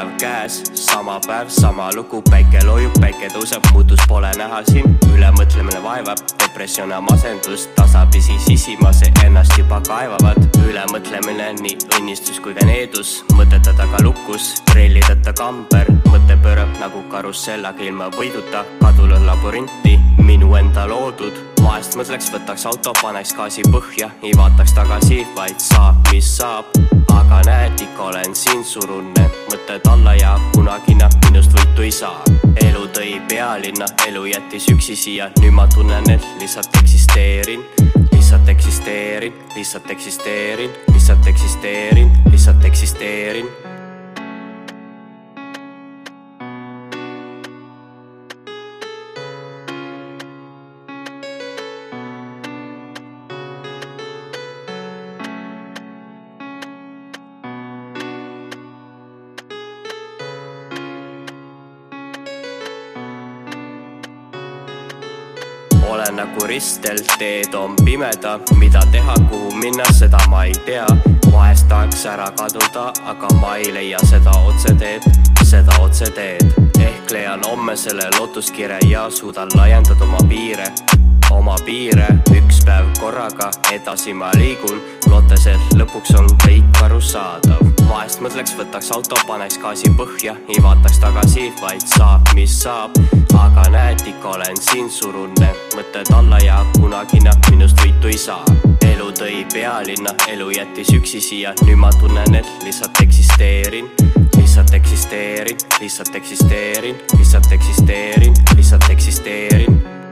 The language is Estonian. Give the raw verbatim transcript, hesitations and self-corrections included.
päev käes, sama päev, sama lugu, päike loojub, päike tõuseb, muutus pole näha siin. Ülemõtlemine vaevab, depressioon ja masendus, tasapisi sisimas ennast juba kaevavad. Ülemõtlemine nii õnnistus kui ka needus, mõtete taga lukus, trellideta kamber, mõte pöörab nagu karussell, aga ilma võiduta, kadul on laborinti, minu enda loodud. Vahest mõtleks, võtaks auto, paneks gaasi põhja, ei vaataks tagasi, vaid saab, mis saab. Aga näed, ikka olen siin surunne, mõtted alla ja kunagina minust võitu ei saa. Elu tõi pealinna, elu jättis üksi siia, nüüd ma tunnen, et lihtsalt eksisteerin. Lihtsalt eksisteerin, lihtsalt eksisteerin, lihtsalt eksisteerin, lihtsalt eksisteerin. Olen nagu ristel, teed on pimeda, mida teha, kuhu minna, seda ma ei tea. Vahest tahaks ära kaduda, aga ma ei leia seda otse teed, seda otse teed. Ehk leian homme selle lootuskire ja suudan laiendada oma piire, oma piire. Üks päev korraga, edasi ma liigun, lootes, et lõpuks on kõik arusaadav. Vahest mõtleks, võtaks auto, paneks gaasi põhja, ei vaataks tagasi, vaid saab, mis saab. Aga näed, ikka olen siin surunne, mõtted alla ja kunagina minust võitu ei saa. Elu tõi pealinna, elu jättis üksi siia, nüüd ma tunnen, et lihtsalt eksisteerin. Lihtsalt eksisteerin, lihtsalt eksisteerin, lihtsalt eksisteerin, lihtsalt eksisteerin.